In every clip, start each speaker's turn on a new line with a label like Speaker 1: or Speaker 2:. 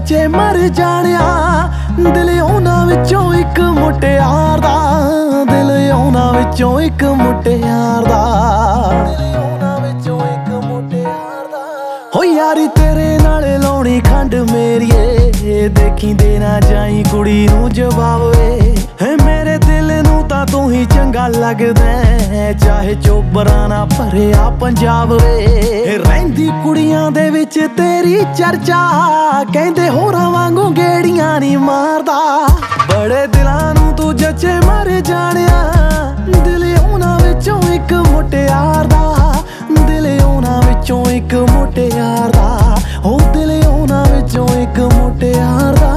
Speaker 1: ਜਚੇ ਮਰ ਜਾਣਿਆ। ਦਿਲ ਉਹਨਾਂ ਵਿੱਚੋਂ ਇੱਕ ਮੁਟਿਆਰ ਦਾ, ਦਿਲ ਉਹਨਾਂ ਵਿੱਚੋਂ ਇੱਕ ਮੁਟਿਆਰ ਦਾ, ਦਿਲ ਉਹਨਾਂ ਵਿੱਚੋਂ ਇੱਕ ਮੁਟਿਆਰ ਦਾ। ਹੋ ਯਾਰੀ ਤੇਰੇ ਨਾਲ ਲਾਉਣੀ ਖੰਡ ਮੇਰੀਏ, ਦੇਖੀ ਦੇ ਨਾ ਜਾਈ ਕੁੜੀ ਨੂੰ ਜਵਾਬ ਵੇ। ਮੇਰੇ ਦਿਲ ਨੂੰ ਤਾਂ ਤੂੰ ਹੀ ਚੰਗਾ ਲੱਗਦਾ, ਚਾਹੇ ਚੋਬਰਾਂ ਨਾ ਭਰਿਆ ਪੰਜਾਬ ਵੇ। ਰਹਿੰਦੀ ਕੁੜੀਆਂ ਦੇ ਵਿੱਚ ਤੇਰੀ ਚਰਚਾ, ਕਹਿੰਦੇ ਹੋਰਾਂ ਵਾਂਗੂ ਗੇੜੀਆਂ ਨਹੀਂ ਮਾਰਦਾ। ਬੜੇ ਦਿਲਾਂ ਨੂੰ ਤੂੰ ਜਚੇ ਮਰ ਜਾਣਿਆ। ਦਿਲ ਉਹਨਾਂ ਵਿੱਚੋਂ ਇੱਕ ਮੁਟਿਆਰ ਦਾ, ਦਿਲ ਉਹਨਾਂ ਵਿੱਚੋਂ ਇੱਕ ਮੁਟਿਆਰ ਦਾ, ਉਹ ਦਿਲ ਉਹਨਾਂ ਵਿੱਚੋਂ ਇੱਕ ਮੁਟਿਆਰ ਦਾ।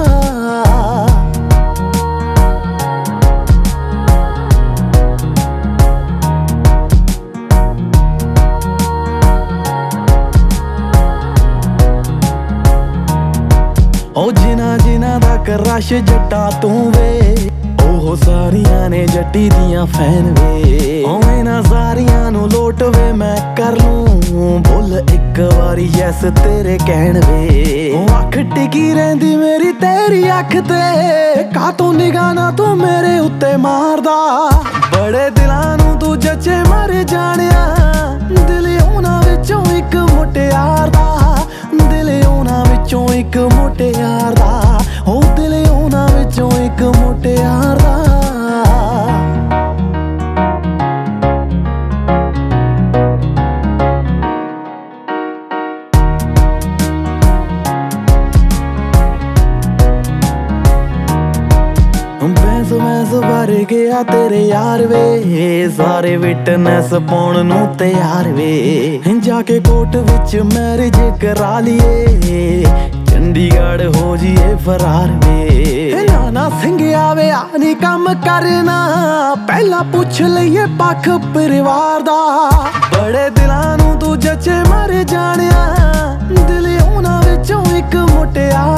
Speaker 1: ਉਹ ਜਿਨ੍ਹਾਂ ਦਾ ਕਰਸ਼ ਜੱਟਾ ਤੂੰ ਵੇ, ਉਹ ਸਾਰੀਆਂ ਨੇ ਜੱਟੀ ਦੀਆਂ ਫੈਨ ਵੇ। ਉਵੇਂ ਨਾ ਸਾਰੀਆਂ ਨੂੰ ਲੋਟ ਵੇ, ਮੈਂ ਕਰ ਲੂੰ ਬੋਲ ਇੱਕ ਵਾਰੀ ਯੈਸ ਤੇਰੇ ਕਹਿਣ ਵੇ। ਉਹ ਅੱਖ ਟਿਕੀ ਰਹਿੰਦੀ ਮੇਰੀ ਤੇਰੀ ਅੱਖ ਤੇ, ਕਾਤੋਂ ਨਿਗਾਹ ਨਾ ਤੂੰ ਮੇਰੇ ਉੱਤੇ ਮਾਰਦਾ। ਬੜੇ ਦਿਲਾਂ ਨੂੰ ਤੂੰ ਜਚੇ ਮਰ ਜਾਣਿਆ। ਦਿਲ ਉਹਨਾਂ ਵਿੱਚੋਂ ਇੱਕ ਮੁਟਿਆਰ ਦਾ, ਦਿਲ ਉਹਨਾਂ ਵਿੱਚੋਂ ਇੱਕ ਮੁਟਿਆਰ ਦਾ, ਉਹ ਦਿਲ ਉਹਨਾਂ ਵਿੱਚੋਂ ਇੱਕ ਮੁਟਿਆਰ ਦਾ। ਬੈਂਸ ਭਰ ਗਿਆ ਤੇਰੇ ਯਾਰ ਵੇ, ਸਾਰੇ ਵਿਟਨੈਸ ਪਾਉਣ ਨੂੰ ਤਿਆਰ ਵੇ। ਜਾ ਕੇ ਕੋਰਟ ਵਿੱਚ ਮੈਰਿਜ ਕਰਾ ਲਈਏ, ਚੰਡੀਗੜ੍ਹ ਹੋ ਜੀਏ ਫਰਾਰ ਵੇ। ਨਾਨਾ ਸਿੰਘਿਆ ਵੇ ਆ ਨੀ ਕੰਮ ਕਰਨਾ, ਪਹਿਲਾਂ ਪੁੱਛ ਲਈਏ ਪੱਖ ਪਰਿਵਾਰ ਦਾ। ਬੜੇ ਦਿਲਾਂ ਨੂੰ ਤੂੰ ਜਚੇ ਮਰ ਜਾਣਿਆ। ਦਿਲ ਉਹਨਾਂ ਵਿੱਚੋਂ ਇੱਕ ਮੁਟਿਆਰ